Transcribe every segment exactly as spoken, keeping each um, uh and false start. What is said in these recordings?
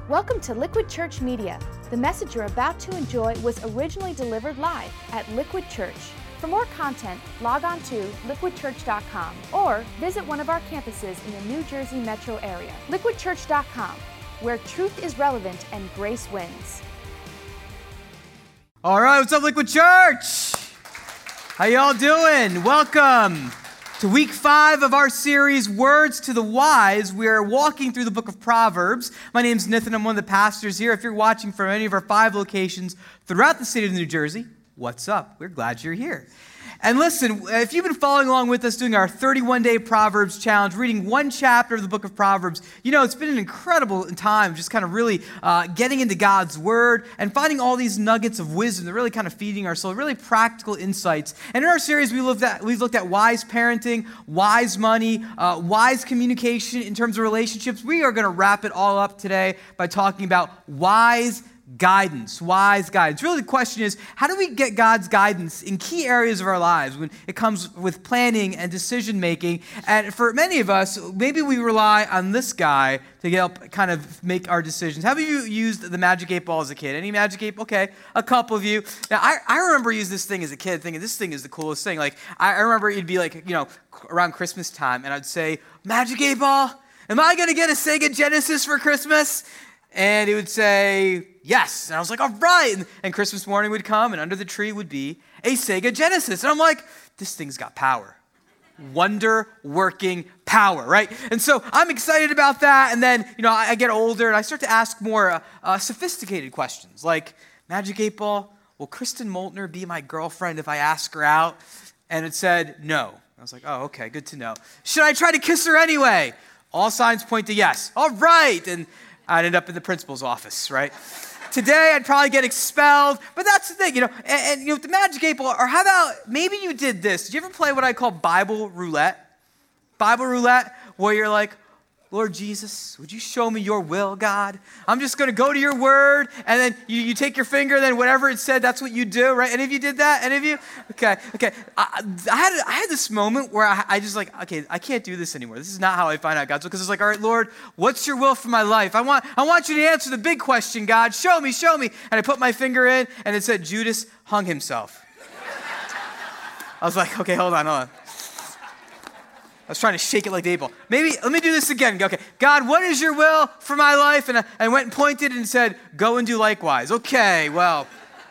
Welcome to Liquid Church Media. The message you're about to enjoy was originally delivered live at Liquid Church. For more content, log on to liquid church dot com or visit one of our campuses in the New Jersey metro area. liquid church dot com, where truth is relevant and grace wins. All right, what's up, Liquid Church? How y'all doing? Welcome to week five of our series, Words to the Wise. We are walking through the book of Proverbs. My name's Nathan. I'm one of the pastors here. If you're watching from any of our five locations throughout the state of New Jersey, what's up? We're glad you're here. And listen, if you've been following along with us doing our thirty-one day Proverbs challenge, reading one chapter of the book of Proverbs, you know, it's been an incredible time just kind of really uh, getting into God's word and finding all these nuggets of wisdom that really kind of feeding our soul, really practical insights. And in our series, we looked at, we've looked at wise parenting, wise money, uh, wise communication in terms of relationships. We are going to wrap it all up today by talking about wise guidance, wise guidance. Really, the question is, how do we get God's guidance in key areas of our lives when it comes with planning and decision making? And for many of us, maybe we rely on this guy to help kind of make our decisions. Have you used the Magic eight Ball as a kid? Any Magic eight Ball? Okay, a couple of you. Now, I, I remember using this thing as a kid, thinking this thing is the coolest thing. Like, I, I remember it'd be like, you know, around Christmas time, and I'd say, Magic eight Ball, am I going to get a Sega Genesis for Christmas? And it would say, yes. And I was like, all right. And, and Christmas morning would come, and under the tree would be a Sega Genesis. And I'm like, this thing's got power. Wonder-working power, right? And so I'm excited about that. And then, you know, I, I get older, and I start to ask more uh, uh, sophisticated questions, like, Magic eight Ball, will Kristen Moltner be my girlfriend if I ask her out? And it said, no. I was like, oh, okay, good to know. Should I try to kiss her anyway? All signs point to yes. All right. And I'd end up in the principal's office, right? Today, I'd probably get expelled, but that's the thing, you know, and, and you know, the Magic eight Ball, or how about, maybe you did this. Did you ever play what I call Bible roulette? Bible roulette, where you're like, Lord Jesus, would you show me your will, God? I'm just going to go to your word, and then you, you take your finger, and then whatever it said, that's what you do, right? Any of you did that? Any of you? Okay, okay. I, I had I had this moment where I, I just like, okay, I can't do this anymore. This is not how I find out God's will, because it's like, all right, Lord, what's your will for my life? I want, I want you to answer the big question, God. Show me, show me. And I put my finger in, and it said, Judas hung himself. I was like, okay, hold on, hold on. I was trying to shake it like the eight ball. Maybe, let me do this again. Okay, God, what is your will for my life? And I, I went and pointed and said, go and do likewise. Okay, well,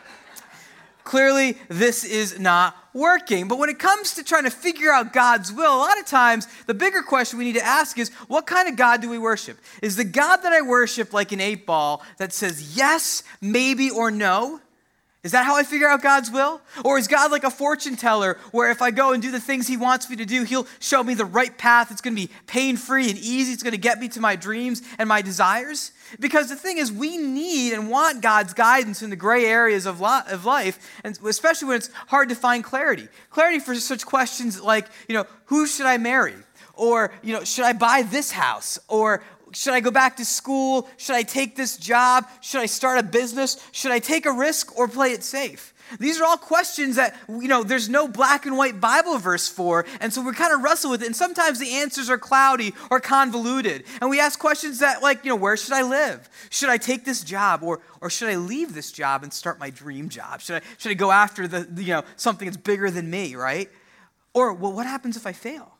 clearly this is not working. But when it comes to trying to figure out God's will, a lot of times the bigger question we need to ask is, what kind of God do we worship? Is the God that I worship like an eight ball that says yes, maybe, or no? Is that how I figure out God's will? Or is God like a fortune teller where if I go and do the things he wants me to do, he'll show me the right path. It's going to be pain-free and easy. It's going to get me to my dreams and my desires. Because the thing is, we need and want God's guidance in the gray areas of life, and especially when it's hard to find clarity. Clarity for such questions like, you know, who should I marry? Or, you know, should I buy this house? Or, should I go back to school? Should I take this job? Should I start a business? Should I take a risk or play it safe? These are all questions that, you know, there's no black and white Bible verse for, and so we kind of wrestle with it, and sometimes the answers are cloudy or convoluted, and we ask questions that, like, you know, where should I live? Should I take this job, or or should I leave this job and start my dream job? Should I should I go after the, the you know, something that's bigger than me, right? Or, well, what happens if I fail?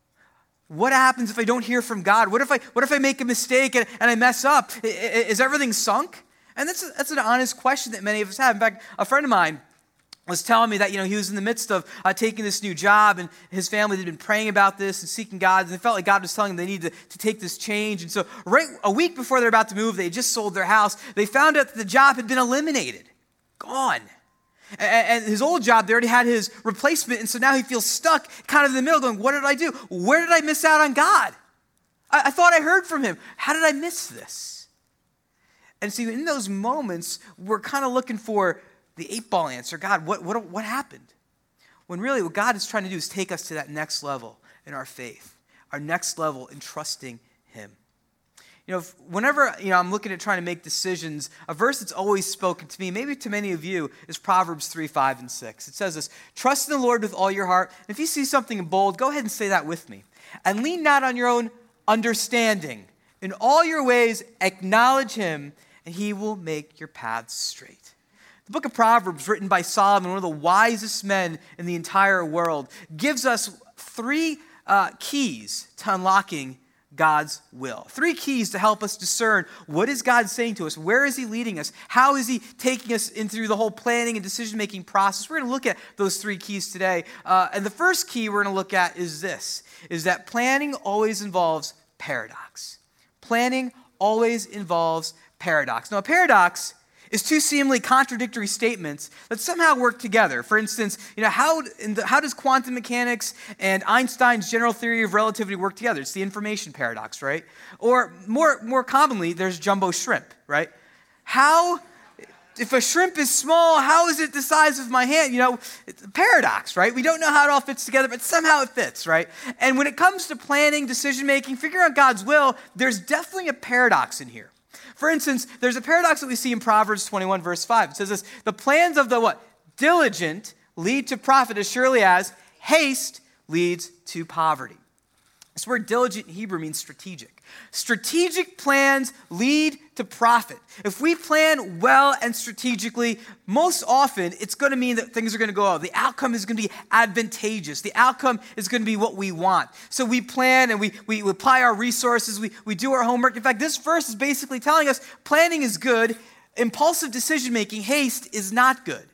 What happens if I don't hear from God? What if I what if I make a mistake and, and I mess up? Is everything sunk? And that's, that's an honest question that many of us have. In fact, a friend of mine was telling me that, you know, he was in the midst of uh, taking this new job, and his family had been praying about this and seeking God, and they felt like God was telling them they needed to, to take this change. And so right a week before they're about to move, they had just sold their house. They found out that the job had been eliminated, gone. And his old job, they already had his replacement, and so now he feels stuck kind of in the middle going, what did I do? Where did I miss out on God? I, I thought I heard from him. How did I miss this? And see, in those moments, we're kind of looking for the eight ball answer. God, what, what, what happened? When really what God is trying to do is take us to that next level in our faith, our next level in trusting him. You know, whenever, you know, I'm looking at trying to make decisions, a verse that's always spoken to me, maybe to many of you, is Proverbs three, five, and six. It says this, trust in the Lord with all your heart. And if you see something bold, go ahead and say that with me. And lean not on your own understanding. In all your ways, acknowledge him, and he will make your paths straight. The book of Proverbs, written by Solomon, one of the wisest men in the entire world, gives us three uh, keys to unlocking God's will. Three keys to help us discern what is God saying to us, where is he leading us, how is he taking us in through the whole planning and decision-making process. We're going to look at those three keys today. Uh, and the first key we're going to look at is this, is that planning always involves paradox. Planning always involves paradox. Now, a paradox is two seemingly contradictory statements that somehow work together. For instance, you know, how, in the, how does quantum mechanics and Einstein's general theory of relativity work together? It's the information paradox, right? Or more, more commonly, there's jumbo shrimp, right? How, if a shrimp is small, how is it the size of my hand? You know, it's a paradox, right? We don't know how it all fits together, but somehow it fits, right? And when it comes to planning, decision-making, figuring out God's will, there's definitely a paradox in here. For instance, there's a paradox that we see in Proverbs twenty-one, verse five. It says this, the plans of the what? Diligent lead to profit as surely as haste leads to poverty. This word diligent in Hebrew means strategic. Strategic plans lead to profit. If we plan well and strategically, most often it's going to mean that things are going to go well. The outcome is going to be advantageous. The outcome is going to be what we want. So we plan and we, we apply our resources. We, we do our homework. In fact, this verse is basically telling us planning is good. Impulsive decision-making, haste, is not good.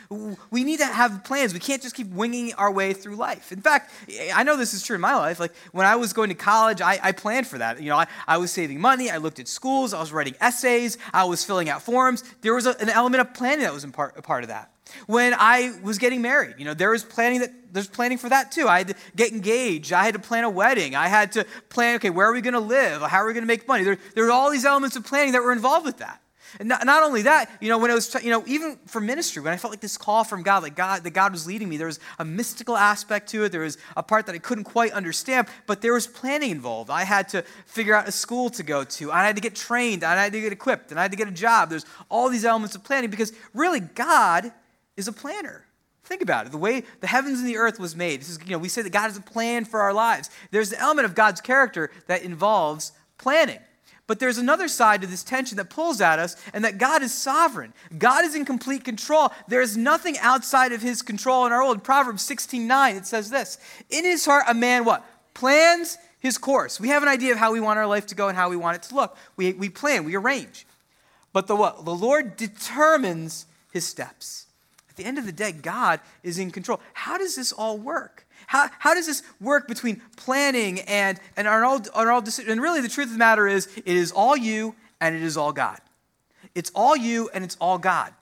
We need to have plans. We can't just keep winging our way through life. In fact, I know this is true in my life. Like when I was going to college, I, I planned for that. You know, I, I was saving money. I looked at schools. I was writing essays. I was filling out forms. There was a, an element of planning that was in part, a part of that. When I was getting married, you know, there was planning that there's planning for that too. I had to get engaged. I had to plan a wedding. I had to plan, okay, where are we going to live? How are we going to make money? There, there were all these elements of planning that were involved with that. And not, not only that, you know, when it was, you know, even for ministry, when I felt like this call from God, like God, that God was leading me, there was a mystical aspect to it. There was a part that I couldn't quite understand, but there was planning involved. I had to figure out a school to go to. I had to get trained. I had to get equipped. And I had to get a job. There's all these elements of planning because really God is a planner. Think about it. The way the heavens and the earth was made. This is, you know, we say that God has a plan for our lives. There's the element of God's character that involves planning. But there's another side to this tension that pulls at us, and that God is sovereign. God is in complete control. There is nothing outside of his control in our world. In Proverbs sixteen nine, it says this, in his heart a man what? Plans his course. We have an idea of how we want our life to go and how we want it to look. We, we plan, we arrange. But the what? The Lord determines his steps. At the end of the day, God is in control. How does this all work? How, how does this work between planning and, and our all, our all decisions? And really the truth of the matter is, it is all you and it is all God. It's all you and it's all God.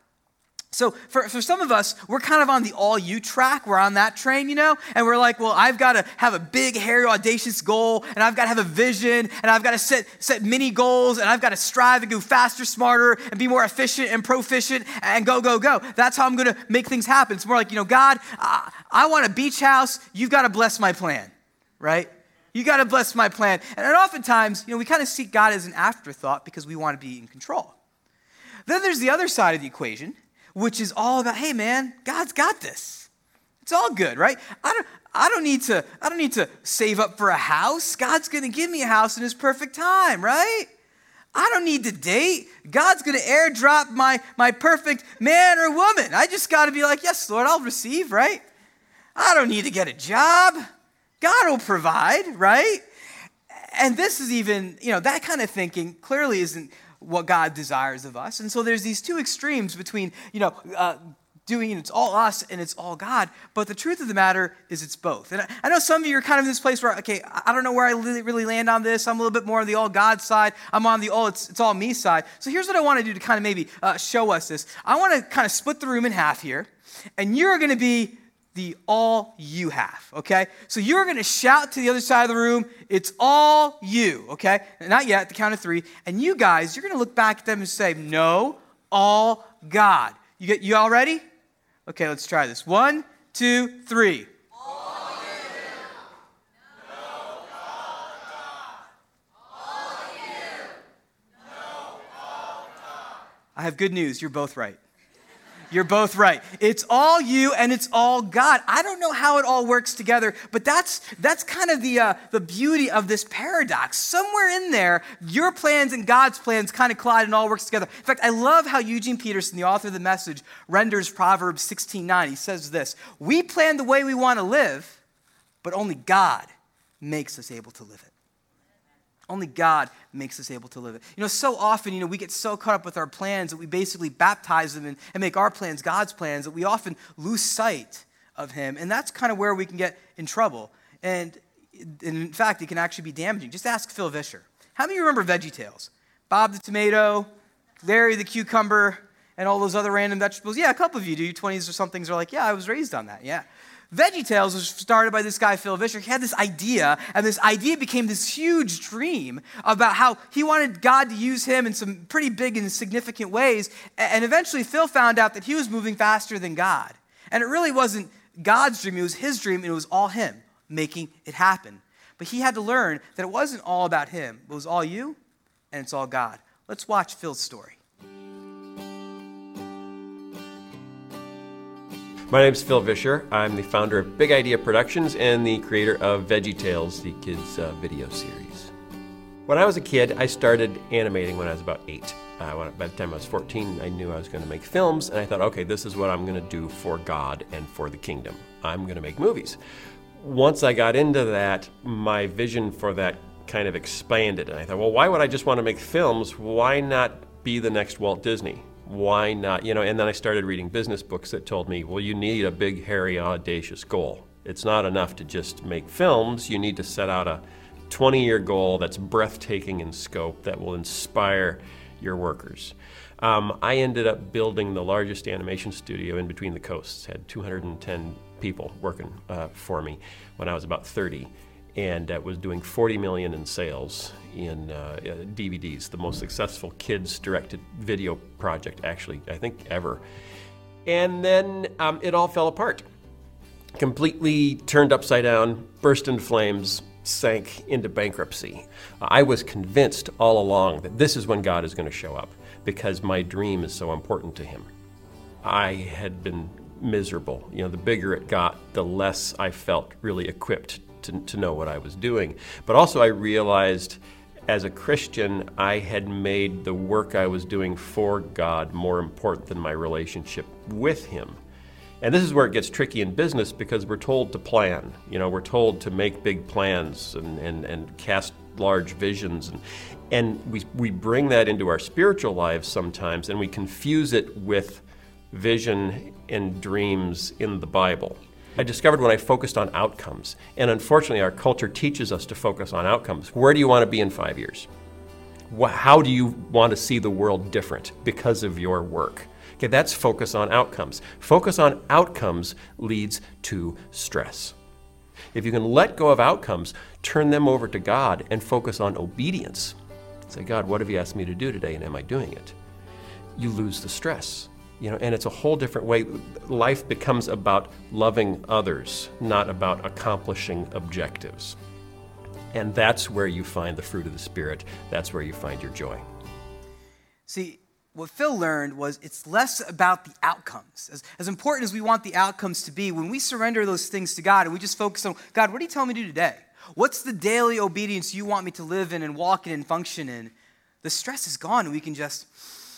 So for, for some of us, we're kind of on the all you track. We're on that train, you know, and we're like, well, I've got to have a big, hairy, audacious goal, and I've got to have a vision, and I've got to set, set mini goals, and I've got to strive and go faster, smarter, and be more efficient and proficient, and go, go, go. That's how I'm going to make things happen. It's more like, you know, God, I, I want a beach house. You've got to bless my plan, right? You got to bless my plan. And oftentimes, you know, we kind of see God as an afterthought because we want to be in control. Then there's the other side of the equation, which is all about, hey man, God's got this. It's all good, right? I don't, I don't need to, I don't need to save up for a house. God's going to give me a house in his perfect time, right? I don't need to date. God's going to airdrop my, my perfect man or woman. I just got to be like, yes, Lord, I'll receive, right? I don't need to get a job. God will provide, right? And this is even, you know, that kind of thinking clearly isn't what God desires of us. And so there's these two extremes between, you know, uh, doing it's all us and it's all God. But the truth of the matter is it's both. And I, I know some of you are kind of in this place where, okay, I don't know where I really, really land on this. I'm a little bit more on the all God side. I'm on the all, it's, it's all me side. So here's what I want to do to kind of maybe uh, show us this. I want to kind of split the room in half here. And you're going to be the all you have, okay? So you're going to shout to the other side of the room, it's all you, okay? Not yet, at the count of three. And you guys, you're going to look back at them and say, no, all God. You get, you all ready? Okay, let's try this. One, two, three. All you. No, all God. All you. No, all God. I have good news. You're both right. You're both right. It's all you and it's all God. I don't know how it all works together, but that's that's kind of the uh, the beauty of this paradox. Somewhere in there, your plans and God's plans kind of collide and all works together. In fact, I love how Eugene Peterson, the author of The Message, renders Proverbs sixteen nine. He says this: "We plan the way we want to live, but only God makes us able to live it." Only God makes us able to live it. You know, so often, you know, we get so caught up with our plans that we basically baptize them and, and make our plans God's plans that we often lose sight of him. And that's kind of where we can get in trouble. And, and in fact, it can actually be damaging. Just ask Phil Vischer. How many remember VeggieTales? Bob the tomato, Larry the cucumber, and all those other random vegetables? Yeah, a couple of you do. You twenties or somethings are like, yeah, I was raised on that. Yeah. VeggieTales was started by this guy, Phil Vischer. He had this idea, and this idea became this huge dream about how he wanted God to use him in some pretty big and significant ways. And eventually, Phil found out that he was moving faster than God. And it really wasn't God's dream, it was his dream, and it was all him making it happen. But he had to learn that it wasn't all about him. It was all you, and it's all God. Let's watch Phil's story. My name is Phil Vischer. I'm the founder of Big Idea Productions and the creator of VeggieTales, the kids' uh, video series. When I was a kid, I started animating when I was about eight. Uh, when, by the time I was fourteen, I knew I was going to make films, and I thought, okay, this is what I'm going to do for God and for the kingdom. I'm going to make movies. Once I got into that, my vision for that kind of expanded, and I thought, well, why would I just want to make films? Why not be the next Walt Disney? Why not, you know, and then I started reading business books that told me, well, you need a big, hairy, audacious goal. It's not enough to just make films. You need to set out a twenty-year goal that's breathtaking in scope, that will inspire your workers. Um, I ended up building the largest animation studio in between the coasts, had two hundred ten people working uh, for me when I was about thirty. And uh, was doing forty million in sales in uh, uh, D V Ds, the most successful kids-directed video project, actually, I think, ever. And then um, it all fell apart. Completely turned upside down, burst into flames, sank into bankruptcy. I was convinced all along that this is when God is going to show up, because my dream is so important to him. I had been miserable. You know, the bigger it got, the less I felt really equipped To, to know what I was doing. But also I realized as a Christian, I had made the work I was doing for God more important than my relationship with him. And this is where it gets tricky in business, because we're told to plan. You know, we're told to make big plans and, and, and cast large visions. And, and we, we bring that into our spiritual lives sometimes, and we confuse it with vision and dreams in the Bible. I discovered when I focused on outcomes, and unfortunately our culture teaches us to focus on outcomes. Where do you want to be in five years? How do you want to see the world different because of your work? Okay, that's focus on outcomes. Focus on outcomes leads to stress. If you can let go of outcomes, turn them over to God and focus on obedience. Say, God, what have you asked me to do today, and am I doing it? You lose the stress. You know, and it's a whole different way. Life becomes about loving others, not about accomplishing objectives. And that's where you find the fruit of the Spirit. That's where you find your joy. See, what Phil learned was it's less about the outcomes. As, as important as we want the outcomes to be, when we surrender those things to God and we just focus on, God, what are you telling me to do today? What's the daily obedience you want me to live in and walk in and function in? The stress is gone, and we can just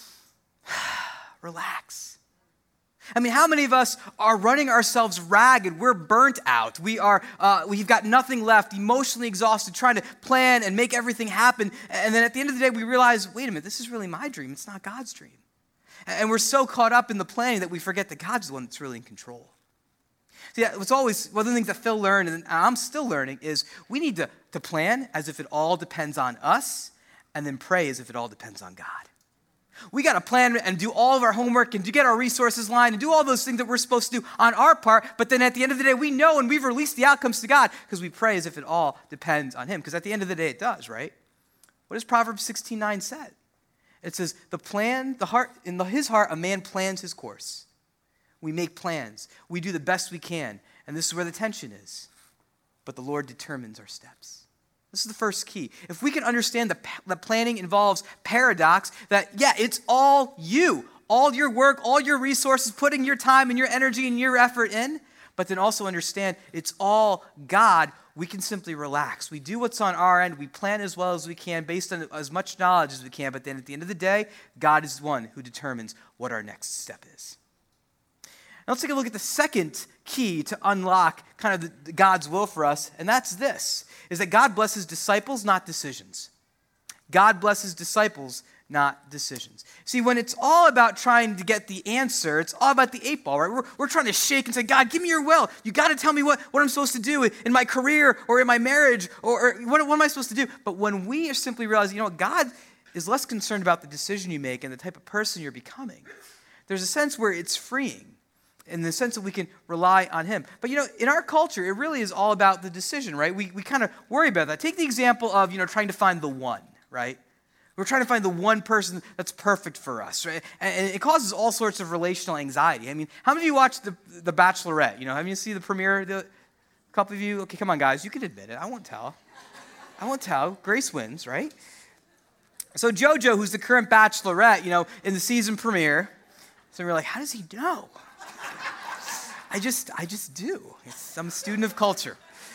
relax. I mean, how many of us are running ourselves ragged? We're burnt out. We are, uh, we've got nothing left, emotionally exhausted, trying to plan and make everything happen. And then at the end of the day, we realize, wait a minute, this is really my dream. It's not God's dream. And we're so caught up in the planning that we forget that God's the one that's really in control. See, it's always, one of the things that Phil learned, and I'm still learning, is we need to, to plan as if it all depends on us, and then pray as if it all depends on God. We got to plan and do all of our homework and to get our resources lined and do all those things that we're supposed to do on our part. But then at the end of the day, we know and we've released the outcomes to God because we pray as if it all depends on him. Because at the end of the day, it does, right? What does Proverbs sixteen nine say? It says, the plan, the heart, in the, his heart, a man plans his course. We make plans. We do the best we can. And this is where the tension is. But the Lord determines our steps. This is the first key. If we can understand that the planning involves paradox, that, yeah, it's all you. all your work, all your resources, putting your time and your energy and your effort in, but then also understand it's all God, we can simply relax. We do what's on our end. We plan as well as we can based on as much knowledge as we can, but then at the end of the day, God is the one who determines what our next step is. Now let's take a look at the second key to unlock kind of the, God's will for us, and that's this, is that God blesses disciples, not decisions. God blesses disciples, not decisions. See, when it's all about trying to get the answer, it's all about the eight ball, right? We're, we're trying to shake and say, God, give me your will. You got to tell me what, what I'm supposed to do in my career or in my marriage, or, or what, what am I supposed to do? But when we are simply realizing, you know what, God is less concerned about the decision you make and the type of person you're becoming, there's a sense where it's freeing, in the sense that we can rely on him. But, you know, in our culture, it really is all about the decision, right? We, we kind of worry about that. Take the example of, you know, trying to find the one, right? We're trying to find the one person that's perfect for us, right? And it causes all sorts of relational anxiety. I mean, how many of you watched the, the Bachelorette? You know, have you seen the premiere? The, a couple of you? Okay, come on, guys. You can admit it. I won't tell. I won't tell. Grace wins, right? So JoJo, who's the current Bachelorette, you know, in the season premiere, so we're like, how does he know? I just, I just do. It's, I'm a student of culture.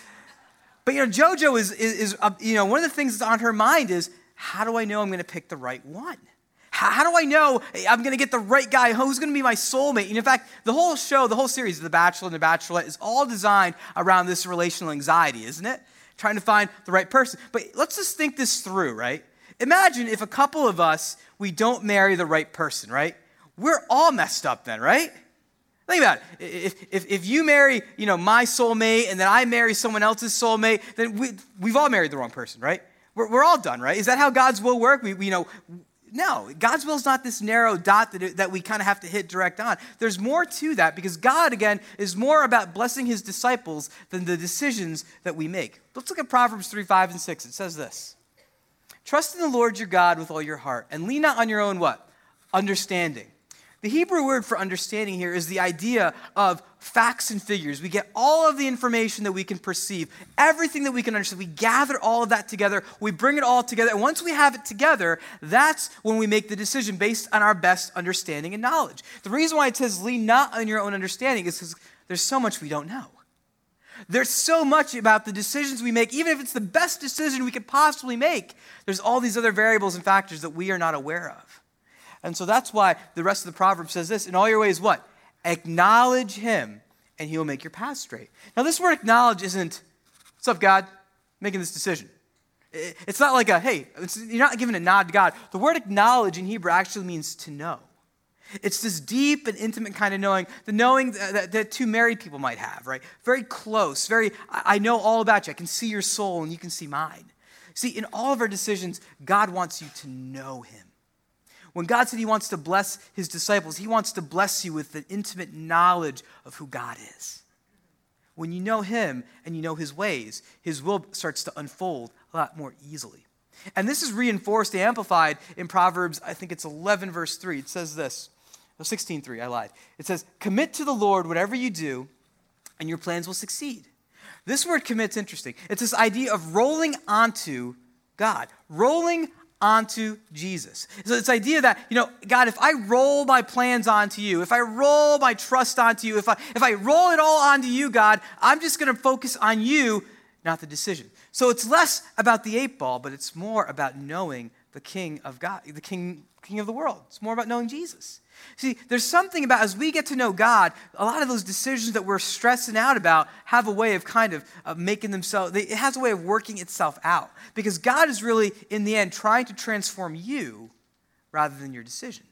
But, you know, JoJo is, is, is uh, you know, one of the things that's on her mind is, how do I know I'm going to pick the right one? How, how do I know I'm going to get the right guy? Who's going to be my soulmate? And in fact, the whole show, the whole series of The Bachelor and The Bachelorette is all designed around this relational anxiety, isn't it? Trying to find the right person. But let's just think this through, right? Imagine if a couple of us, we don't marry the right person, right? We're all messed up then, right? Think about it. If, if, if you marry, you know, my soulmate and then I marry someone else's soulmate, then we, we've all married the wrong person, right? We're, we're all done, right? Is that how God's will work? We, we you know, no, God's will is not this narrow dot that, it, that we kind of have to hit direct on. There's more to that because God, again, is more about blessing his disciples than the decisions that we make. Let's look at Proverbs three, five, and six. It says this. Trust in the Lord your God with all your heart and lean not on your own what? Understanding. The Hebrew word for understanding here is the idea of facts and figures. We get all of the information that we can perceive, everything that we can understand. We gather all of that together. We bring it all together. And once we have it together, that's when we make the decision based on our best understanding and knowledge. The reason why it says lean not on your own understanding is because there's so much we don't know. There's so much about the decisions we make, even if it's the best decision we could possibly make, there's all these other variables and factors that we are not aware of. And so that's why the rest of the proverb says this, in all your ways what? Acknowledge him and he will make your path straight. Now this word acknowledge isn't, what's up God, making this decision. It's not like a, hey, it's, you're not giving a nod to God. The word acknowledge in Hebrew actually means to know. It's this deep and intimate kind of knowing, the knowing that, that, that two married people might have, right? Very close, very, I, I know all about you. I can see your soul and you can see mine. See, in all of our decisions, God wants you to know him. When God said he wants to bless his disciples, he wants to bless you with the intimate knowledge of who God is. When you know him and you know his ways, his will starts to unfold a lot more easily. And this is reinforced, amplified in Proverbs, I think it's eleven verse three. It says this, no, sixteen three, I lied. It says, commit to the Lord whatever you do and your plans will succeed. This word commit's interesting. It's this idea of rolling onto God, rolling onto Jesus. So this idea that, you know, God, if I roll my plans onto you, if I roll my trust onto you, if I if I roll it all onto you, God, I'm just going to focus on you, not the decision. So it's less about the eight ball, but it's more about knowing the King of God, the King, King of the world. It's more about knowing Jesus. See, there's something about, as we get to know God, a lot of those decisions that we're stressing out about have a way of kind of uh, making themselves, they, it has a way of working itself out. Because God is really, in the end, trying to transform you rather than your decision.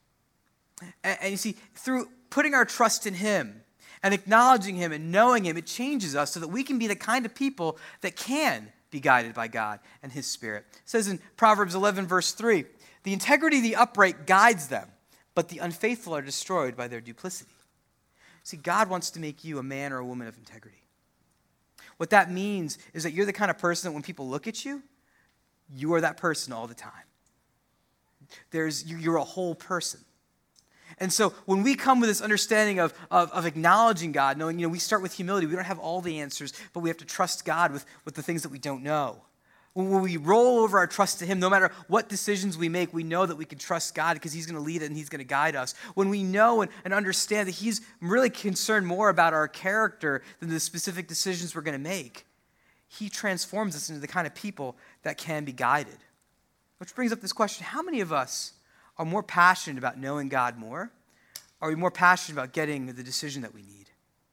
And, and you see, through putting our trust in him and acknowledging him and knowing him, it changes us so that we can be the kind of people that can be guided by God and his Spirit. It says in Proverbs eleven, verse three, the integrity of the upright guides them, but the unfaithful are destroyed by their duplicity. See, God wants to make you a man or a woman of integrity. What that means is that you're the kind of person that when people look at you, you are that person all the time. There's, you're a whole person. And so when we come with this understanding of, of, of acknowledging God, knowing, you know, we start with humility. We don't have all the answers, but we have to trust God with, with the things that we don't know. When we roll over our trust to him, no matter what decisions we make, we know that we can trust God because he's going to lead it and he's going to guide us. When we know and, and understand that he's really concerned more about our character than the specific decisions we're going to make, he transforms us into the kind of people that can be guided. Which brings up this question: how many of us are more passionate about knowing God more? Are we more passionate about getting the decision that we need?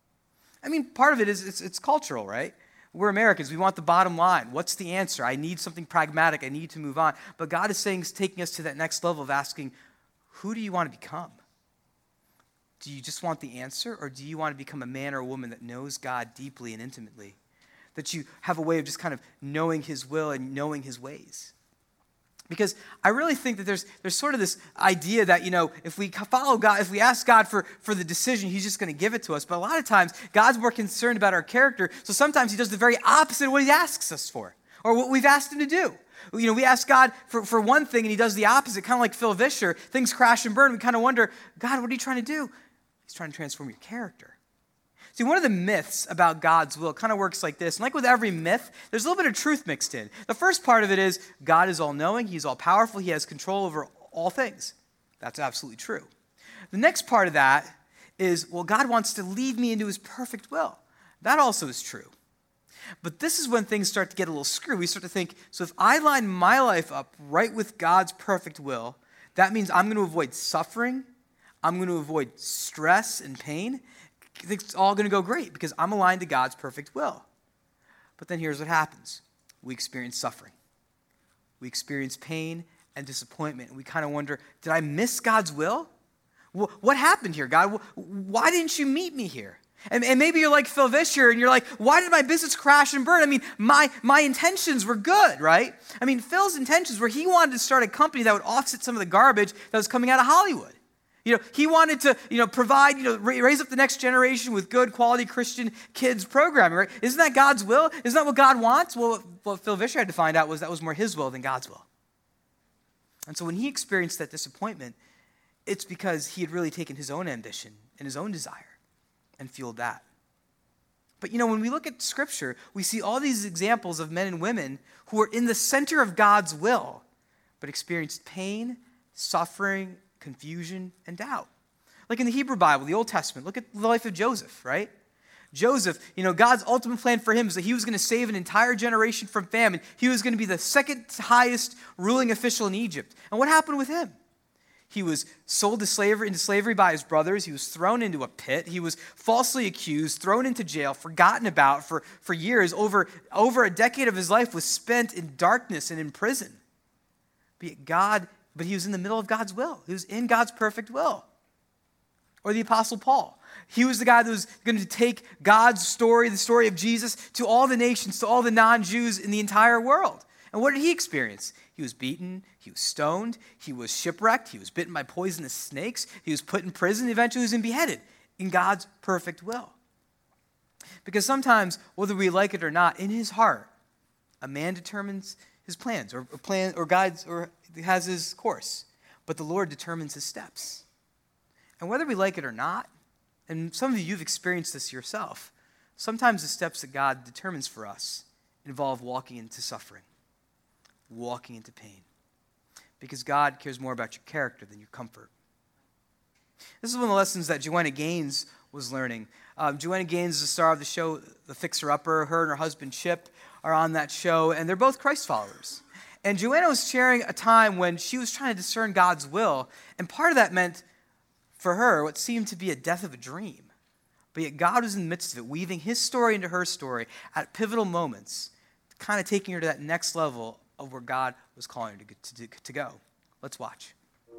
I mean, part of it is it's, it's cultural, right? We're Americans. We want the bottom line. What's the answer? I need something pragmatic. I need to move on. But God is saying, is taking us to that next level of asking, who do you want to become? Do you just want the answer, or do you want to become a man or a woman that knows God deeply and intimately? That you have a way of just kind of knowing his will and knowing his ways? Because I really think that there's there's sort of this idea that, you know, if we follow God, if we ask God for, for the decision, he's just going to give it to us. But a lot of times, God's more concerned about our character, so sometimes he does the very opposite of what he asks us for, or what we've asked him to do. You know, we ask God for, for one thing, and he does the opposite, kind of like Phil Vischer. Things crash and burn. We kind of wonder, God, what are you trying to do? He's trying to transform your character. See, one of the myths about God's will kind of works like this. And like with every myth, there's a little bit of truth mixed in. The first part of it is God is all-knowing, he's all-powerful, he has control over all things. That's absolutely true. The next part of that is, well, God wants to lead me into his perfect will. That also is true. But this is when things start to get a little screwy. We start to think, so if I line my life up right with God's perfect will, that means I'm going to avoid suffering, I'm going to avoid stress and pain. It's all going to go great because I'm aligned to God's perfect will. But then here's what happens. We experience suffering. We experience pain and disappointment. And we kind of wonder, did I miss God's will? What happened here, God? Why didn't you meet me here? And, and maybe you're like Phil Vischer and you're like, why did my business crash and burn? I mean, my, my intentions were good, right? I mean, Phil's intentions were he wanted to start a company that would offset some of the garbage that was coming out of Hollywood. You know, he wanted to, you know, provide, you know, raise up the next generation with good quality Christian kids programming, right? Isn't that God's will? Isn't that what God wants? Well, what Phil Vischer had to find out was that was more his will than God's will. And so when he experienced that disappointment, it's because he had really taken his own ambition and his own desire and fueled that. But, you know, when we look at Scripture, we see all these examples of men and women who were in the center of God's will, but experienced pain, suffering, confusion, and doubt. Like in the Hebrew Bible, the Old Testament, look at the life of Joseph, right? Joseph, you know, God's ultimate plan for him is that he was going to save an entire generation from famine. He was going to be the second highest ruling official in Egypt. And what happened with him? He was sold to slavery, into slavery by his brothers. He was thrown into a pit. He was falsely accused, thrown into jail, forgotten about for, for years. Over, over a decade of his life was spent in darkness and in prison. But yet God But he was in the middle of God's will. He was in God's perfect will. Or the Apostle Paul. He was the guy that was going to take God's story, the story of Jesus, to all the nations, to all the non-Jews in the entire world. And what did he experience? He was beaten, he was stoned, he was shipwrecked, he was bitten by poisonous snakes, he was put in prison, eventually he was beheaded in God's perfect will. Because sometimes, whether we like it or not, in his heart, a man determines his plans, or, or plan, or guides, or has his course, but the Lord determines his steps. And whether we like it or not, and some of you, you've experienced this yourself, sometimes the steps that God determines for us involve walking into suffering, walking into pain, because God cares more about your character than your comfort. This is one of the lessons that Joanna Gaines was learning. Um, Joanna Gaines is the star of the show The Fixer Upper. Her and her husband Chip are on that show, and they're both Christ followers. And Joanna was sharing a time when she was trying to discern God's will, and part of that meant, for her, what seemed to be a death of a dream. But yet God was in the midst of it, weaving his story into her story at pivotal moments, kind of taking her to that next level of where God was calling her to, to, to go. Let's watch.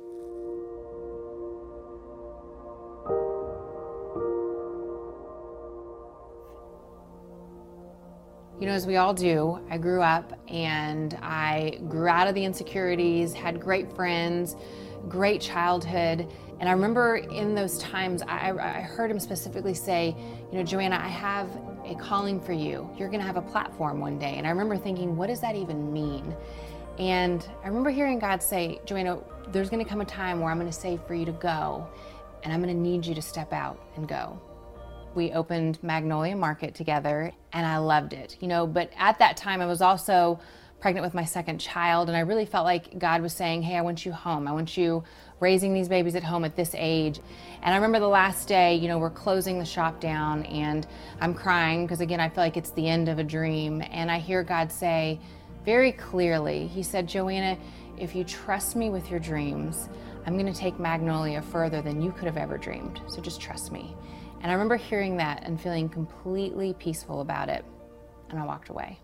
You know, as we all do, I grew up and I grew out of the insecurities, had great friends, great childhood. And I remember in those times, I, I heard him specifically say, you know, Joanna, I have a calling for you. You're gonna have a platform one day. And I remember thinking, what does that even mean? And I remember hearing God say, Joanna, there's gonna come a time where I'm gonna say for you to go, and I'm gonna need you to step out and go. We opened Magnolia Market together, and I loved it, you know, but at that time I was also pregnant with my second child, and I really felt like God was saying, hey, I want you home. I want you raising these babies at home at this age. And I remember the last day, you know, we're closing the shop down, and I'm crying because, again, I feel like it's the end of a dream. And I hear God say very clearly, he said, Joanna, if you trust me with your dreams, I'm going to take Magnolia further than you could have ever dreamed. So just trust me. And I remember hearing that and feeling completely peaceful about it. And I walked away.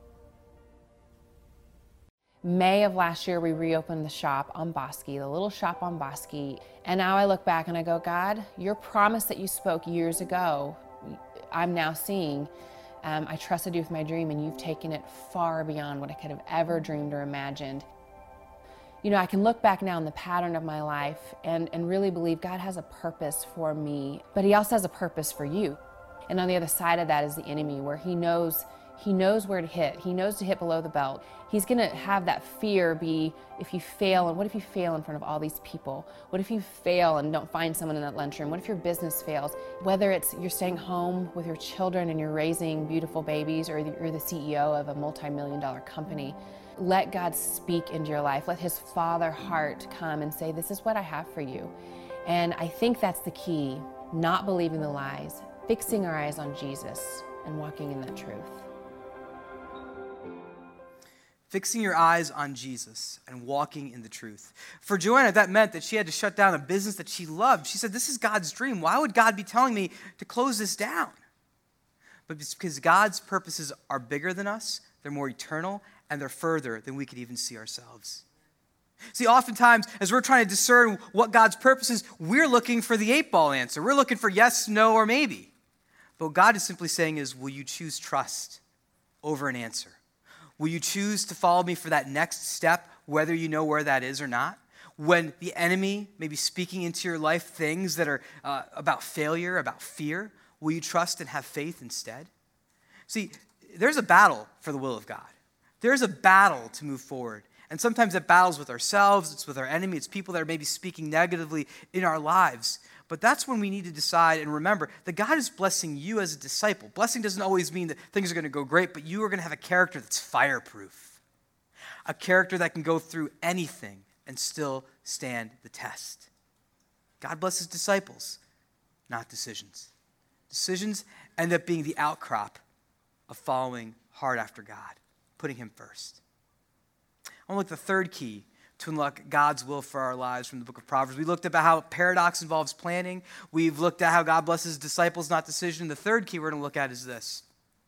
May of last year, we reopened the shop on Bosque, the little shop on Bosque. And now I look back and I go, God, your promise that you spoke years ago, I'm now seeing. Um, I trusted you with my dream, and you've taken it far beyond what I could have ever dreamed or imagined. You know, I can look back now in the pattern of my life and, and really believe God has a purpose for me, but he also has a purpose for you. And on the other side of that is the enemy, where he knows He knows where to hit. He knows to hit below the belt. He's going to have that fear be, if you fail, and what if you fail in front of all these people? What if you fail and don't find someone in that lunchroom? What if your business fails? Whether it's you're staying home with your children and you're raising beautiful babies, or you're the C E O of a multi-million dollar company, let God speak into your life. Let his father heart come and say, this is what I have for you. And I think that's the key, not believing the lies, fixing our eyes on Jesus and walking in that truth. Fixing your eyes on Jesus and walking in the truth. For Joanna, that meant that she had to shut down a business that she loved. She said, this is God's dream. Why would God be telling me to close this down? But it's because God's purposes are bigger than us, they're more eternal, and they're further than we could even see ourselves. See, oftentimes, as we're trying to discern what God's purpose is, we're looking for the eight ball answer. We're looking for yes, no, or maybe. But what God is simply saying is, will you choose trust over an answer? Will you choose to follow me for that next step, whether you know where that is or not? When the enemy may be speaking into your life things that are uh, about failure, about fear, will you trust and have faith instead? See, there's a battle for the will of God. There's a battle to move forward. And sometimes that battle's with ourselves, it's with our enemy, it's people that are maybe speaking negatively in our lives. But that's when we need to decide and remember that God is blessing you as a disciple. Blessing doesn't always mean that things are going to go great, but you are going to have a character that's fireproof. A character that can go through anything and still stand the test. God blesses disciples, not decisions. Decisions end up being the outcrop of following hard after God, putting him first. I want to look at the third key to unlock God's will for our lives from the book of Proverbs. We looked at how paradox involves planning. We've looked at how God blesses disciples, not decision. The third key we're going to look at is this,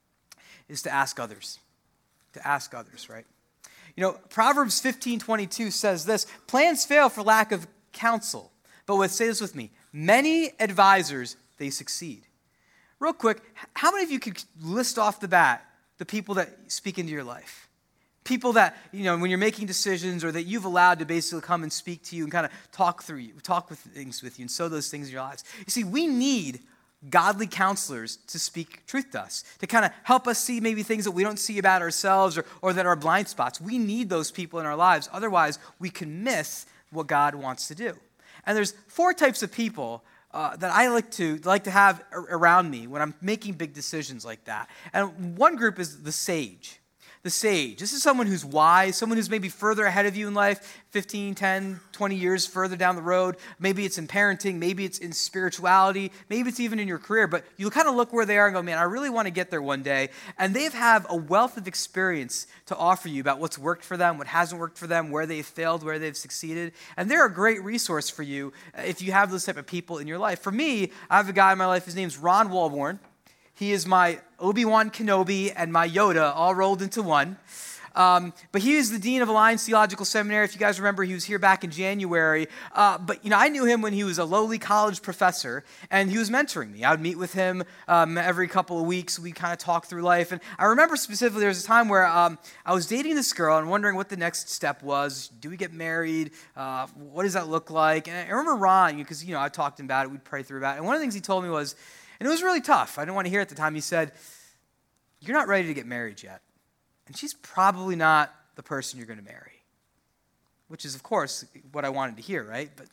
is to ask others. To ask others, right? You know, Proverbs fifteen twenty-two says this, plans fail for lack of counsel. But with, say this with me, many advisors, they succeed. Real quick, how many of you could list off the bat the people that speak into your life? People that, you know, when you're making decisions or that you've allowed to basically come and speak to you and kind of talk through you, talk with things with you and sow those things in your lives. You see, we need godly counselors to speak truth to us, to kind of help us see maybe things that we don't see about ourselves or, or that are blind spots. We need those people in our lives. Otherwise, we can miss what God wants to do. And there's four types of people uh, that I like to like to have around me when I'm making big decisions like that. And one group is the sage. The sage. This is someone who's wise, someone who's maybe further ahead of you in life, fifteen, ten, twenty years further down the road. Maybe it's in parenting, maybe it's in spirituality, maybe it's even in your career, but you kind of look where they are and go, man, I really want to get there one day. And they have a wealth of experience to offer you about what's worked for them, what hasn't worked for them, where they've failed, where they've succeeded. And they're a great resource for you if you have those type of people in your life. For me, I have a guy in my life, his name's Ron Walborn. He is my Obi-Wan Kenobi and my Yoda all rolled into one. Um, but he is the dean of Alliance Theological Seminary. If you guys remember, he was here back in January. Uh, but, you know, I knew him when he was a lowly college professor, and he was mentoring me. I would meet with him um, every couple of weeks. We kind of talk through life. And I remember specifically there was a time where um, I was dating this girl and wondering what the next step was. Do we get married? Uh, what does that look like? And I remember Ron, because, you know, I talked to him about it. We'd pray through about it. And one of the things he told me was, and it was really tough. I didn't want to hear it at the time. He said, you're not ready to get married yet. And she's probably not the person you're going to marry. Which is, of course, what I wanted to hear, right? But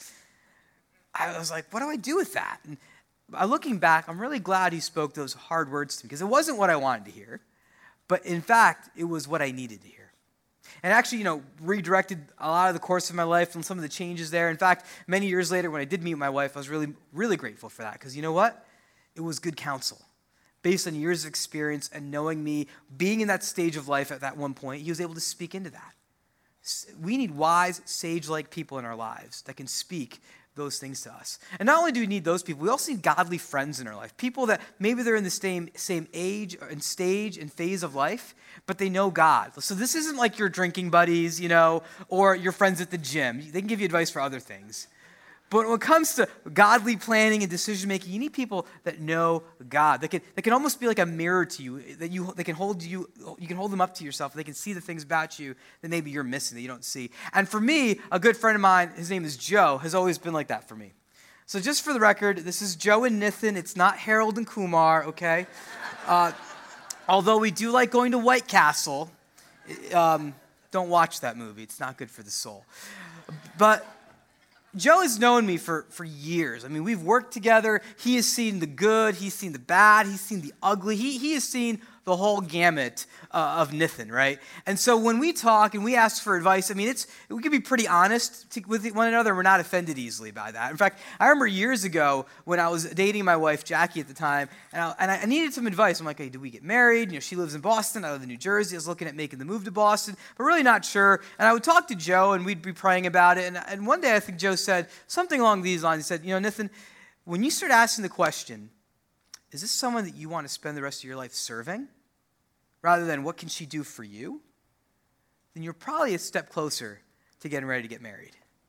I was like, what do I do with that? And looking back, I'm really glad he spoke those hard words to me because it wasn't what I wanted to hear. But in fact, it was what I needed to hear. And actually, you know, redirected a lot of the course of my life and some of the changes there. In fact, many years later, when I did meet my wife, I was really, really grateful for that. Because you know what? It was good counsel. Based on years of experience and knowing me, being in that stage of life at that one point, he was able to speak into that. We need wise, sage-like people in our lives that can speak those things to us. And not only do we need those people, we also need godly friends in our life. People that maybe they're in the same, same age and stage and phase of life, but they know God. So this isn't like your drinking buddies, you know, or your friends at the gym. They can give you advice for other things. But when it comes to godly planning and decision making, you need people that know God. That can, that can almost be like a mirror to you. That you they can hold you. You can hold them up to yourself. They can see the things about you that maybe you're missing that you don't see. And for me, a good friend of mine, his name is Joe, has always been like that for me. So just for the record, this is Joe and Nithin. It's not Harold and Kumar. Okay. Uh, although we do like going to White Castle, um, don't watch that movie. It's not good for the soul. But Joe has known me for, for years. I mean, we've worked together. He has seen the good. He's seen the bad. He's seen the ugly. He, he has seen the whole gamut uh, of Nithin, right? And so when we talk and we ask for advice, I mean, it's we can be pretty honest to, with one another. We're not offended easily by that. In fact, I remember years ago when I was dating my wife, Jackie, at the time, and I, and I needed some advice. I'm like, hey, do we get married? You know, she lives in Boston. I live in New Jersey. I was looking at making the move to Boston, but really not sure. And I would talk to Joe, and we'd be praying about it. And, and one day, I think Joe said something along these lines. He said, you know, Nithin, when you start asking the question, is this someone that you want to spend the rest of your life serving, rather than what can she do for you, then you're probably a step closer to getting ready to get married.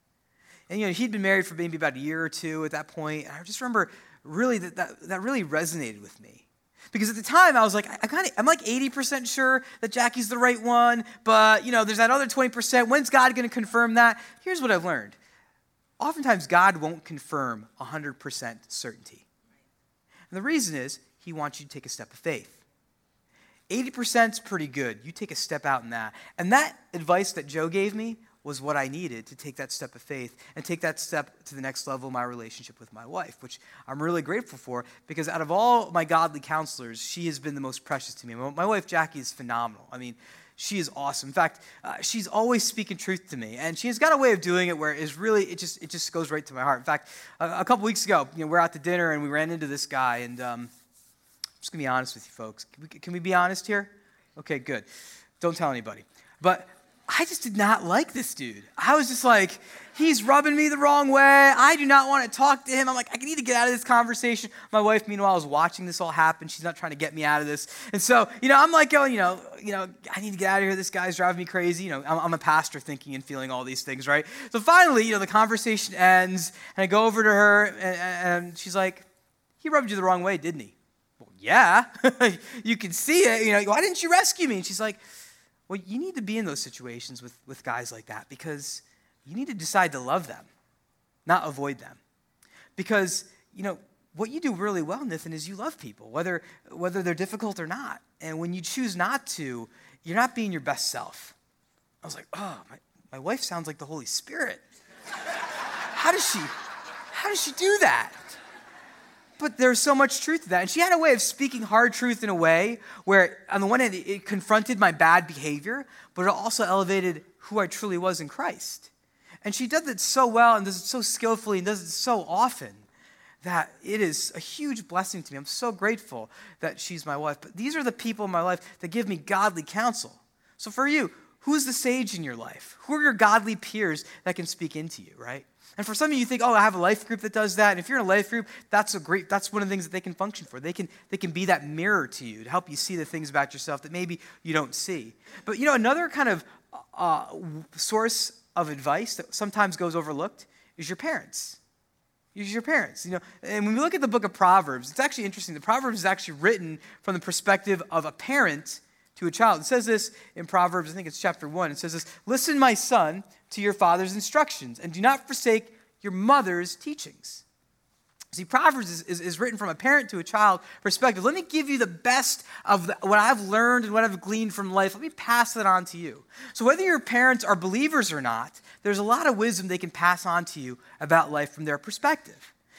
And, you know, he'd been married for maybe about a year or two at that point. And I just remember really that that, that really resonated with me. Because at the time, I was like, I kind of, I'm like eighty percent sure that Jackie's the right one, but, you know, there's that other twenty percent. When's God going to confirm that? Here's what I've learned. Oftentimes, God won't confirm one hundred percent certainty. And the reason is, he wants you to take a step of faith. eighty percent is pretty good. You take a step out in that. And that advice that Joe gave me was what I needed to take that step of faith and take that step to the next level of my relationship with my wife, which I'm really grateful for, because out of all my godly counselors, she has been the most precious to me. My wife, Jackie, is phenomenal. I mean, she is awesome. In fact, uh, she's always speaking truth to me, and she's got a way of doing it where it's really, it just it just goes right to my heart. In fact, a, a couple weeks ago, you know, we're out to dinner, and we ran into this guy, and um, I'm just going to be honest with you folks. Can we, can we be honest here? Okay, good. Don't tell anybody. But I just did not like this dude. I was just like, he's rubbing me the wrong way. I do not want to talk to him. I'm like, I need to get out of this conversation. My wife, meanwhile, is watching this all happen. She's not trying to get me out of this. And so, you know, I'm like going, you know, you know, I need to get out of here. This guy's driving me crazy. You know, I'm, I'm a pastor thinking and feeling all these things, right? So finally, you know, the conversation ends, and I go over to her, and, and she's like, he rubbed you the wrong way, didn't he? Well, yeah. You can see it. You know, why didn't you rescue me? And she's like, well, you need to be in those situations with, with guys like that, because you need to decide to love them, not avoid them. Because, you know, what you do really well, Nithin, is you love people, whether whether they're difficult or not. And when you choose not to, you're not being your best self. I was like, oh, my, my wife sounds like the Holy Spirit. How does she, how does she do that? But there's so much truth to that. And she had a way of speaking hard truth in a way where, on the one hand, it confronted my bad behavior, but it also elevated who I truly was in Christ. And she does it so well and does it so skillfully and does it so often that it is a huge blessing to me. I'm so grateful that she's my wife. But these are the people in my life that give me godly counsel. So for you, who's the sage in your life? Who are your godly peers that can speak into you, right? And for some of you, you think, oh, I have a life group that does that. And if you're in a life group, that's a great, that's one of the things that they can function for. They can, they can be that mirror to you to help you see the things about yourself that maybe you don't see. But, you know, another kind of uh, source of advice that sometimes goes overlooked is your parents. Is your parents. You know, and when we look at the book of Proverbs, it's actually interesting. The Proverbs is actually written from the perspective of a parent to a child. It says this in Proverbs, I think it's chapter one. It says this, listen, my son, to your father's instructions, and do not forsake your mother's teachings. See, Proverbs is, is, is written from a parent to a child perspective. Let me give you the best of the, what I've learned and what I've gleaned from life. Let me pass that on to you. So whether your parents are believers or not, there's a lot of wisdom they can pass on to you about life from their perspective.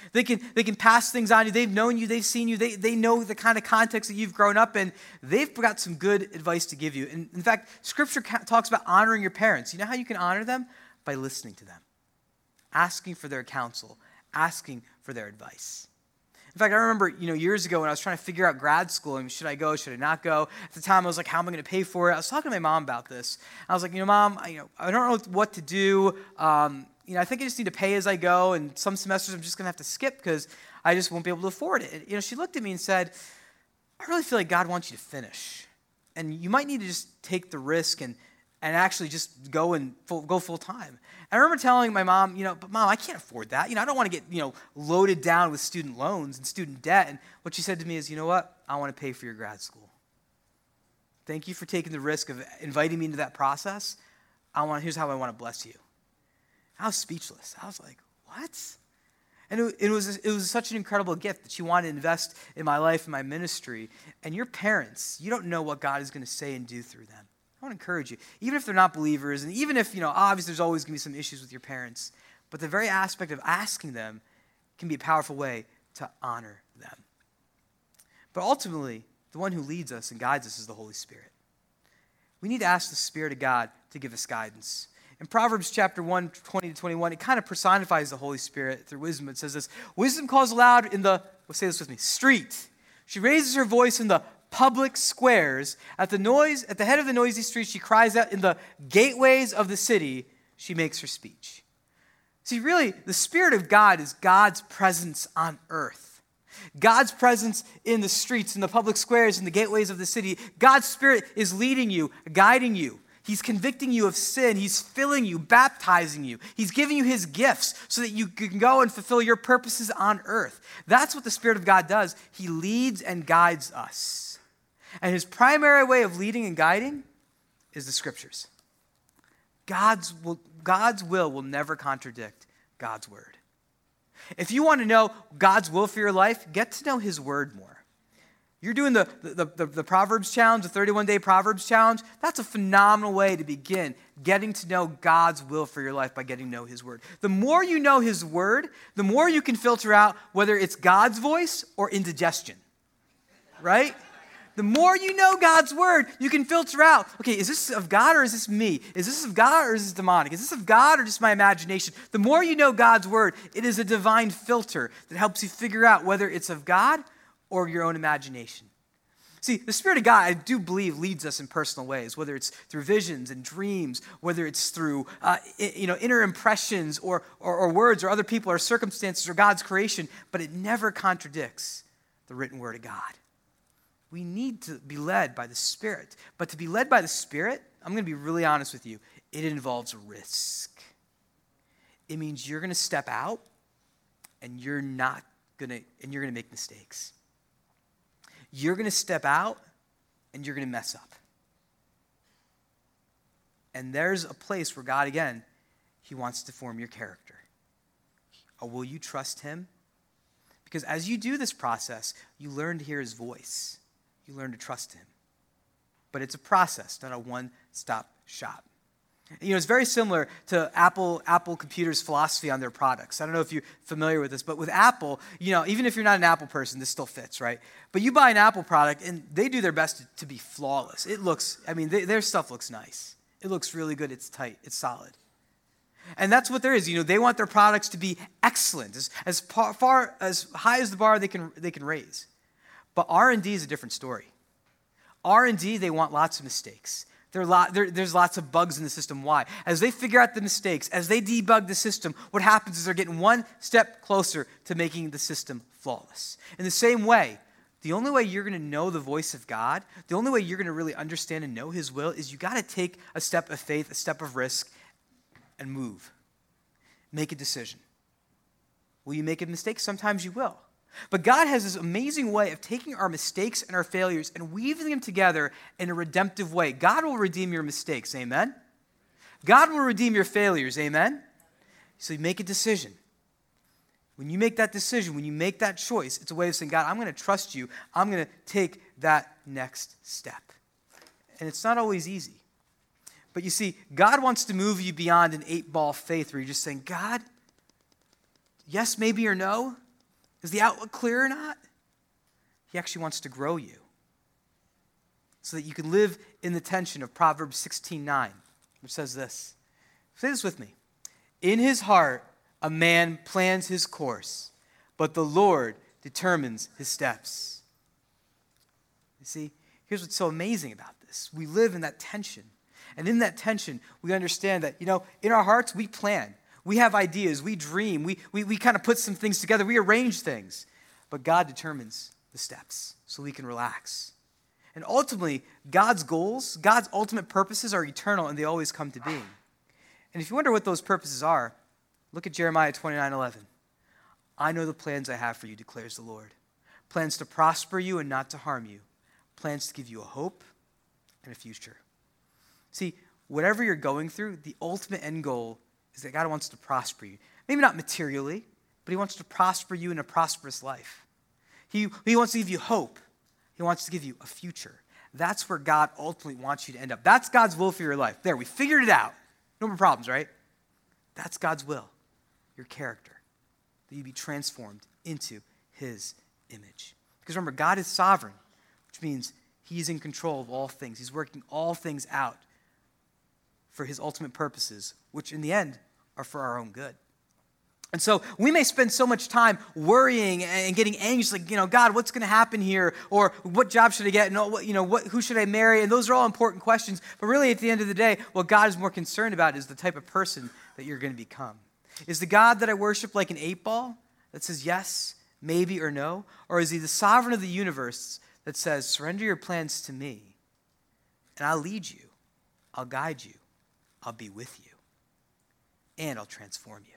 They can, they can pass things on you. They've known you. They've seen you. They, they know the kind of context that you've grown up in. They've got some good advice to give you. And in fact, Scripture talks about honoring your parents. You know how you can honor them? By listening to them, asking for their counsel, asking for their advice. In fact, I remember, you know, years ago when I was trying to figure out grad school, I mean, should I go, should I not go? At the time, I was like, how am I going to pay for it? I was talking to my mom about this. I was like, you know, Mom, I, you know, I don't know what to do. Um, you know, I think I just need to pay as I go, and some semesters I'm just going to have to skip because I just won't be able to afford it. And, you know, she looked at me and said, I really feel like God wants you to finish, and you might need to just take the risk and and actually just go and full, go full time. And I remember telling my mom, you know, but Mom, I can't afford that. You know, I don't want to get, you know, loaded down with student loans and student debt. And what she said to me is, you know what? I want to pay for your grad school. Thank you for taking the risk of inviting me into that process. I want, here's how I want to bless you. I was speechless. I was like, what? And it, it was it was such an incredible gift that she wanted to invest in my life and my ministry. And your parents, you don't know what God is going to say and do through them. I want to encourage you, even if they're not believers, and even if, you know, obviously there's always going to be some issues with your parents, but the very aspect of asking them can be a powerful way to honor them. But ultimately, the one who leads us and guides us is the Holy Spirit. We need to ask the Spirit of God to give us guidance. In Proverbs chapter one, twenty to twenty-one, it kind of personifies the Holy Spirit through wisdom. It says this, wisdom calls aloud in the, well, say this with me, street. She raises her voice in the public squares. At the noise, at the head of the noisy street, she cries out. In the gateways of the city, she makes her speech. See, really, the Spirit of God is God's presence on earth. God's presence in the streets, in the public squares, in the gateways of the city. God's Spirit is leading you, guiding you. He's convicting you of sin. He's filling you, baptizing you. He's giving you his gifts so that you can go and fulfill your purposes on earth. That's what the Spirit of God does. He leads and guides us. And his primary way of leading and guiding is the Scriptures. God's will, God's will will never contradict God's word. If you want to know God's will for your life, get to know his word more. You're doing the, the, the, the Proverbs Challenge, the thirty-one day Proverbs Challenge. That's a phenomenal way to begin getting to know God's will for your life by getting to know his word. The more you know his word, the more you can filter out whether it's God's voice or indigestion, right? The more you know God's word, you can filter out, okay, is this of God or is this me? Is this of God or is this demonic? Is this of God or just my imagination? The more you know God's word, it is a divine filter that helps you figure out whether it's of God or your own imagination. See, the Spirit of God, I do believe, leads us in personal ways, whether it's through visions and dreams, whether it's through uh, you know, inner impressions or, or, or words or other people or circumstances or God's creation, but it never contradicts the written word of God. We need to be led by the Spirit. But to be led by the Spirit, I'm going to be really honest with you, it involves risk. It means you're going to step out and you're not going to, and you're going to make mistakes. You're going to step out and you're going to mess up. And there's a place where God, again, he wants to form your character. Or will you trust him? Because as you do this process, you learn to hear his voice. You learn to trust him. But it's a process, not a one-stop shop. You know, it's very similar to Apple Apple Computer's philosophy on their products. I don't know if you're familiar with this, but with Apple, you know, even if you're not an Apple person, this still fits, right? But you buy an Apple product, and they do their best to, to be flawless. It looks, I mean, they, their stuff looks nice. It looks really good. It's tight. It's solid. And that's what there is. You know, they want their products to be excellent, as, as far, far as high as the bar they can they can raise. But R and D is a different story. R and D, they want lots of mistakes. There lot, there, there's lots of bugs in the system. Why? As they figure out the mistakes, as they debug the system, what happens is they're getting one step closer to making the system flawless. In the same way, the only way you're going to know the voice of God, the only way you're going to really understand and know his will is you got to take a step of faith, a step of risk, and move. Make a decision. Will you make a mistake? Sometimes you will. But God has this amazing way of taking our mistakes and our failures and weaving them together in a redemptive way. God will redeem your mistakes, amen? God will redeem your failures, amen? So you make a decision. When you make that decision, when you make that choice, it's a way of saying, God, I'm going to trust you. I'm going to take that next step. And it's not always easy. But you see, God wants to move you beyond an eight-ball faith where you're just saying, God, yes, maybe, or no. Is the outlook clear or not? He actually wants to grow you so that you can live in the tension of Proverbs sixteen nine, which says this. Say this with me. In his heart, a man plans his course, but the Lord determines his steps. You see, here's what's so amazing about this. We live in that tension. And in that tension, we understand that, you know, in our hearts, we plan. We have ideas. We dream. We, we, we kind of put some things together. We arrange things. But God determines the steps so we can relax. And ultimately, God's goals, God's ultimate purposes are eternal, and they always come to being. And if you wonder what those purposes are, look at Jeremiah twenty-nine eleven. I know the plans I have for you, declares the Lord. Plans to prosper you and not to harm you. Plans to give you a hope and a future. See, whatever you're going through, the ultimate end goal is that God wants to prosper you. Maybe not materially, but he wants to prosper you in a prosperous life. He, he wants to give you hope. He wants to give you a future. That's where God ultimately wants you to end up. That's God's will for your life. There, we figured it out. No more problems, right? That's God's will, your character, that you be transformed into his image. Because remember, God is sovereign, which means he's in control of all things. He's working all things out for his ultimate purposes, which in the end are for our own good. And so we may spend so much time worrying and getting anxious, like, you know, God, what's going to happen here? Or what job should I get? And, you know, what, who should I marry? And those are all important questions. But really, at the end of the day, what God is more concerned about is the type of person that you're going to become. Is the God that I worship like an eight ball that says yes, maybe, or no? Or is he the sovereign of the universe that says, surrender your plans to me, and I'll lead you, I'll guide you, I'll be with you, and I'll transform you.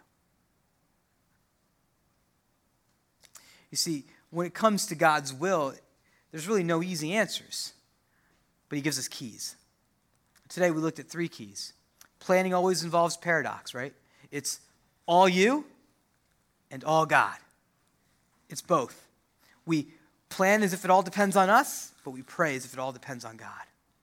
You see, when it comes to God's will, there's really no easy answers, but he gives us keys. Today we looked at three keys. Planning always involves paradox, right? It's all you and all God. It's both. We plan as if it all depends on us, but we pray as if it all depends on God.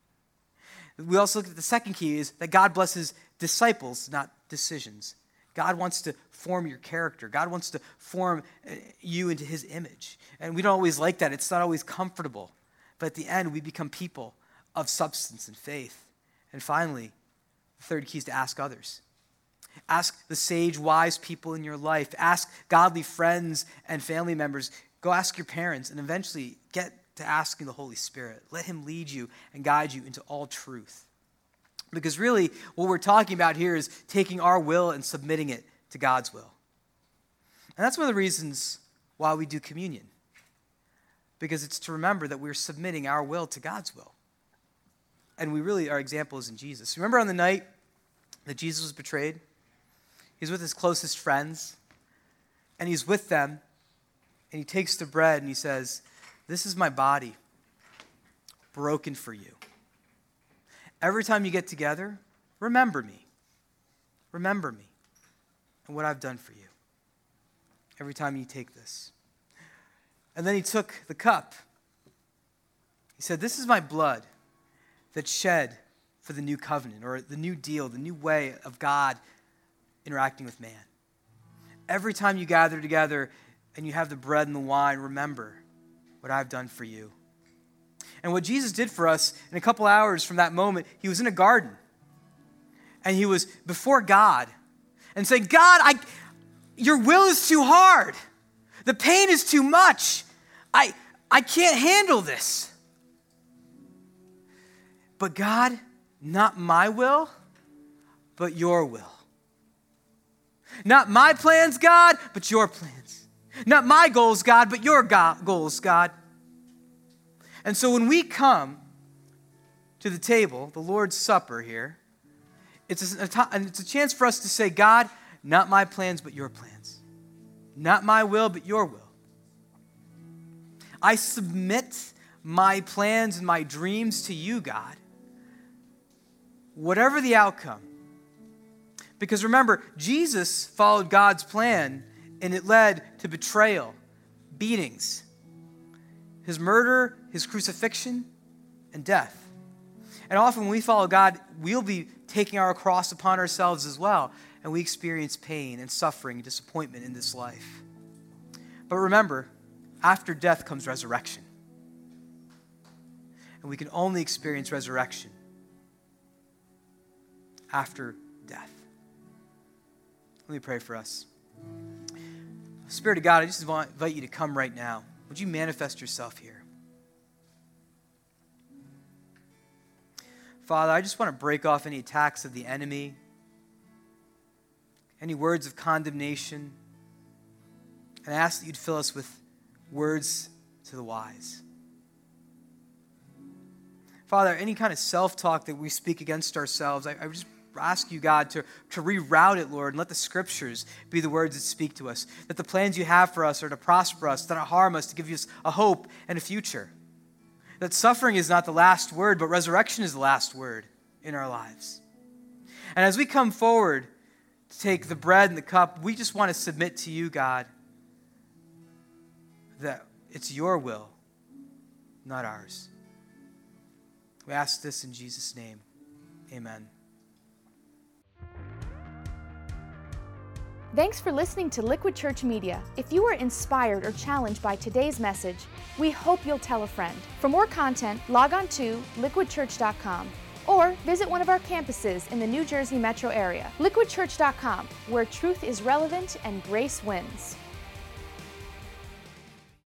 We also looked at the second key is that God blesses disciples, not decisions. God wants to form your character. God wants to form you into his image. And we don't always like that. It's not always comfortable. But at the end, we become people of substance and faith. And finally, the third key is to ask others. Ask the sage, wise people in your life. Ask godly friends and family members. Go ask your parents, and eventually get to asking the Holy Spirit. Let him lead you and guide you into all truth. Because really, what we're talking about here is taking our will and submitting it to God's will. And that's one of the reasons why we do communion. Because it's to remember that we're submitting our will to God's will. And we really, our example is in Jesus. Remember on the night that Jesus was betrayed? He's with his closest friends, and he's with them, and he takes the bread and he says, this is my body, broken for you. Every time you get together, remember me. Remember me and what I've done for you. Every time you take this. And then he took the cup. He said, this is my blood that's shed for the new covenant, or the new deal, the new way of God interacting with man. Every time you gather together and you have the bread and the wine, remember what I've done for you. And what Jesus did for us in a couple hours from that moment, he was in a garden. And he was before God and saying, God, I, your will is too hard. The pain is too much. I, I can't handle this. But God, not my will, but your will. Not my plans, God, but your plans. Not my goals, God, but your go- goals, God. And so when we come to the table, the Lord's Supper here, it's a, it's a chance for us to say, God, not my plans, but your plans. Not my will, but your will. I submit my plans and my dreams to you, God. Whatever the outcome. Because remember, Jesus followed God's plan, and it led to betrayal, beatings, his murder, his crucifixion, and death. And often when we follow God, we'll be taking our cross upon ourselves as well, and we experience pain and suffering and disappointment in this life. But remember, after death comes resurrection. And we can only experience resurrection after death. Let me pray for us. Spirit of God, I just invite you to come right now. Would you manifest yourself here? Father, I just want to break off any attacks of the enemy, any words of condemnation, and I ask that you'd fill us with words to the wise. Father, any kind of self-talk that we speak against ourselves, I, I just ask you, God, to, to reroute it, Lord, and let the scriptures be the words that speak to us, that the plans you have for us are to prosper us, to not harm us, to give us a hope and a future, that suffering is not the last word, but resurrection is the last word in our lives. And as we come forward to take the bread and the cup, we just want to submit to you, God, that it's your will, not ours. We ask this in Jesus' name. Amen. Thanks for listening to Liquid Church Media. If you were inspired or challenged by today's message, we hope you'll tell a friend. For more content, log on to liquid church dot com or visit one of our campuses in the New Jersey metro area. liquid church dot com, where truth is relevant and grace wins.